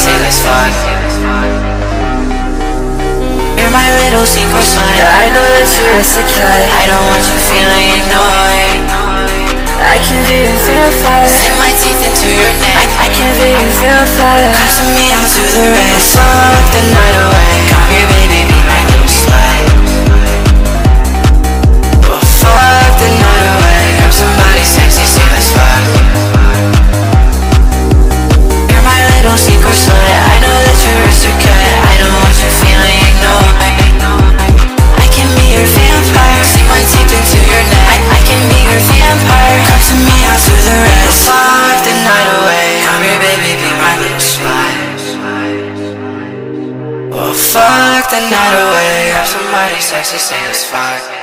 say let's fuck. You're my little secret spy. I know that you're insecure. I don't want you feeling ignored. I can be a vampire. Sink my teeth into your neck. I can be a vampire. Come to me, I'll do the rest. Fuck the night away. Come here, baby, be my little slut. Oh, fuck the night away. Grab somebody sexy, say let's fuck. You're my little secret slut. I know that you're insecure. I don't want you feeling ignored. I can be your vampire. Sink my teeth into your neck. I can be your vampire. Come to me, I'll do the rest. Fuck the night away. Come here, baby, be my little spy. Oh, fuck the night away. Have somebody sexy, say let's fuck.